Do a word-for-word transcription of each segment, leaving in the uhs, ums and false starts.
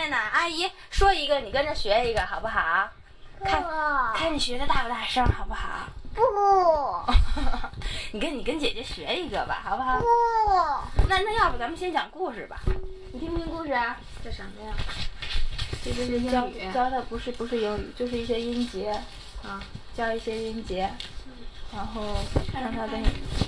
面呢，阿姨说一个，你跟着学一个，好不好？看看你学的大不大声，好不好？ 不。 你跟你跟姐姐学一个吧，好不好？ 不。 那那要不咱们先讲故事吧？你听不听故事啊？ 这什么呀？这就是教英语。 教的不是不是英语，就是一些音节啊， 教一些音节，然后让他跟你。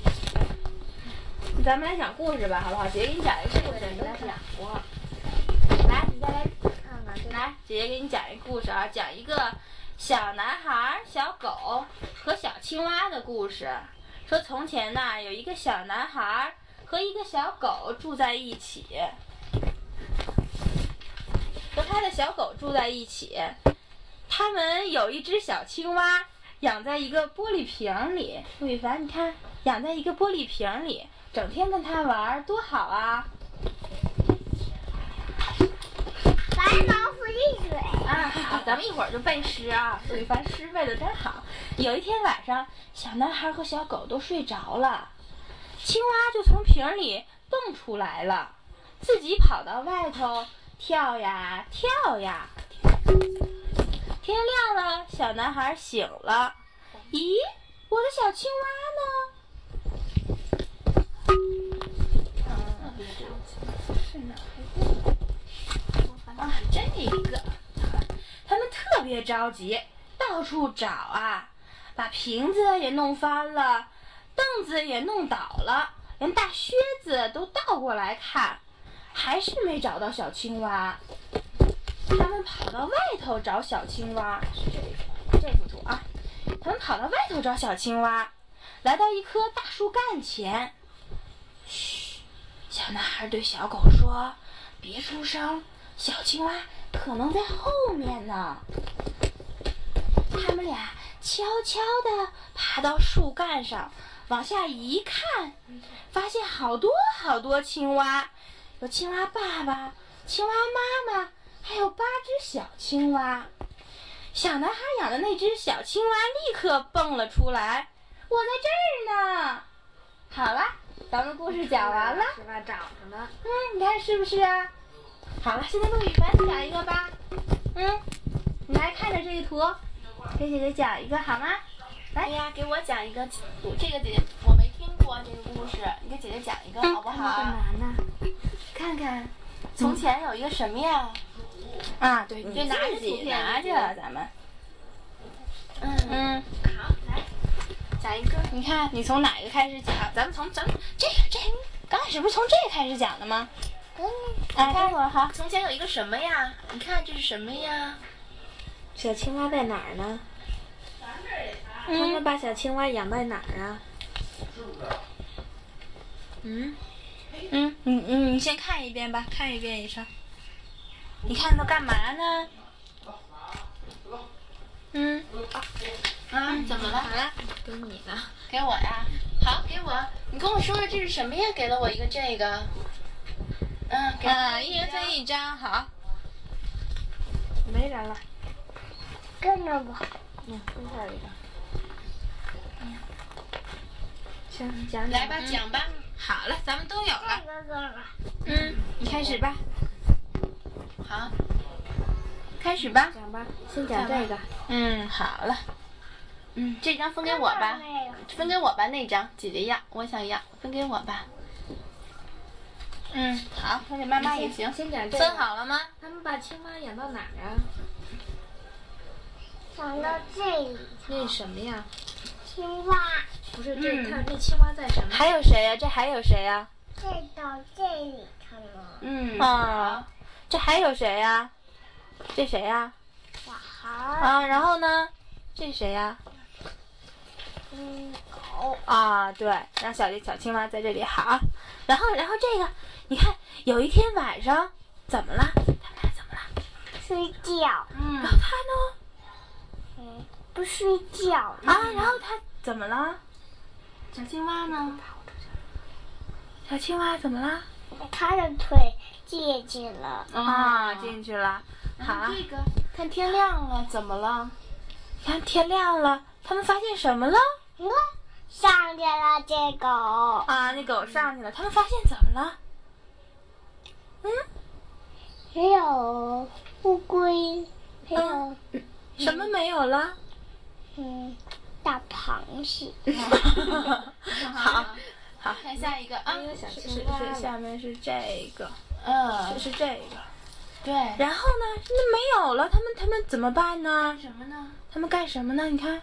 咱们来讲故事吧，好不好？姐姐给你讲一个故事，你来讲过。来，你再来看看这来，姐姐给你讲一个故事啊，讲一个小男孩、小狗和小青蛙的故事。说从前呢，有一个小男孩和一个小狗住在一起，和他的小狗住在一起。他们有一只小青蛙，养在一个玻璃瓶里。陆羽凡，你看，养在一个玻璃瓶里，整天跟它玩，多好啊！ 白毛浮绿水。 啊，好，咱们一会儿就背诗啊。陆羽凡诗背的真好。有一天晚上，小男孩和小狗都睡着了，青蛙就从瓶里蹦出来了，自己跑到外头跳呀跳呀。天亮了，小男孩醒了。咦，我的小青蛙呢？是哪一个？啊，这个。他们特别着急，到处找啊，把瓶子也弄翻了，凳子也弄倒了，连大靴子都倒过来看，还是没找到小青蛙。他们跑到外头找小青蛙，是这个这幅图啊。他们跑到外头找小青蛙，来到一棵大树干前。嘘，小男孩对小狗说：“别出声，小青蛙可能在后面呢。”他们俩悄悄地爬到树干上，往下一看，发现好多好多青蛙，有青蛙爸爸、青蛙妈妈，还有八只小青蛙。小男孩养的那只小青蛙立刻蹦了出来：“我在这儿呢！”好了，咱们故事讲完了， 是吧？找着了。 嗯，你看是不是啊？好了，现在陆羽凡讲一个吧。嗯，你来看着这个图，给姐姐讲一个好吗？来哎呀，给我讲一个，我这个姐姐我没听过这个故事，你给姐姐讲一个好不好？ 干嘛呢？ 看看，从前有一个什么呀？ 啊，对，你就拿着自己图片拿着，咱们。 嗯嗯， 好，来讲一个。 你看，你从哪个开始讲？咱们从咱们这个这刚开始不是从这个开始讲的吗？ 嗯。 哎，待会儿好。 从前有一个什么呀？你看这是什么呀？ 小青蛙在哪儿呢？他们嗯把小青蛙养在哪儿啊？嗯， 嗯，你你你先看一遍吧，看一遍以上。你看都干嘛呢？嗯。 啊，怎么了？ 好了， 给你呢。 给我呀？好，给我。你跟我说说这是什么呀？给了我一个这个。嗯，给啊，一人分一张，好。 没人了。 跟着吧。 嗯，分下一个。行，你讲讲。 来吧，讲吧。 好了，咱们都有了。 这个了。 嗯，你开始吧。 好， 开始吧。 讲吧，先讲这个。 嗯，好了。 嗯，这张分给我吧，分给我吧，那张姐姐要，我想要，分给我吧。 嗯，好，分给妈妈也行。 先讲这个。 分好了吗？ 他们把青蛙养到哪儿啊？ 想到这里。 那是什么呀？ 青蛙。 不是，这嗯看那青蛙在什么？ 还有谁呀？这还有谁呀？ 这到这里看了。 嗯， 啊，这还有谁呀？这谁呀？ 小孩儿。 啊，然后呢？这谁呀？ 嗯，狗。 啊，对，让小小青蛙在这里好。然后，然后这个，你看，有一天晚上怎么了？他们俩怎么了？ 睡觉。 嗯然后他呢？ 嗯，不睡觉。 啊，然后他怎么了？ 小青蛙呢？ 小青蛙怎么了？ 他的腿进去了。 啊，进去了。好， 这个看天亮了，怎么了？ 看天亮了，他们发现什么了？ 你看，上去了这狗。 啊，那狗上去了，他们发现怎么了？嗯， 还有乌龟，还有什么没有了？ 嗯大螃蟹。 好，好， 看下一个啊， 是是是，下面是这个， 嗯这，是这个。 对。 然后呢？那没有了，他们他们怎么办呢？ 什么呢？ 他们干什么呢？你看，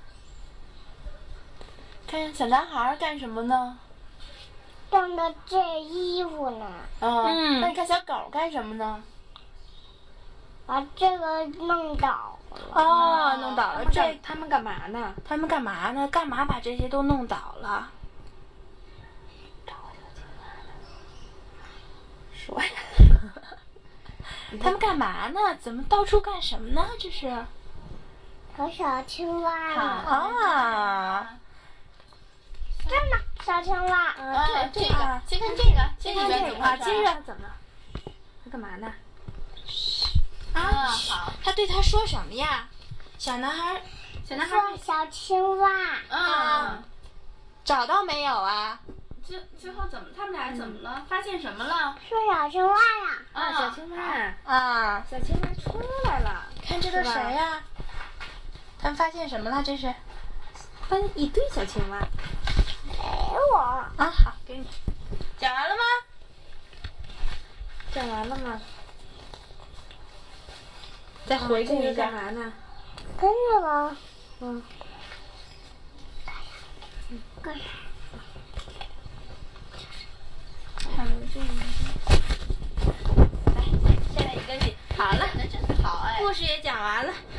看小男孩干什么呢？ 晾的这衣服呢， 嗯，那你看小狗干什么呢？ 把这个弄倒了。 哦，弄倒了。这他们干嘛呢？ 他们干嘛呢？干嘛把这些都弄倒了？ 说呀。 他们干嘛呢？怎么到处干什么呢？这是有小青蛙呢， 啊， 这儿呢，小青蛙。 啊，这个啊， 先看这个，这里边怎么啊， 回事？ 接着怎么了？他干嘛呢？ 啊，好， 他对他说什么呀？小男孩，小男孩说小青蛙， 嗯， 找到没有啊？ 最最后怎么？他们俩怎么了？发现什么了？ 说小青蛙呀， 啊，小青蛙， 啊， 小青蛙出来了。 看这都谁呀？他们发现什么了？这是发现一堆小青蛙。 给我。 啊，好，给你。讲完了吗？ 讲完了吗？ 再回顾一这个下干。嘛呢？ 跟着了。 嗯。 跟着。 还有这个。 来，下来一个你。 好了， 那真好哎。 故事也讲完了。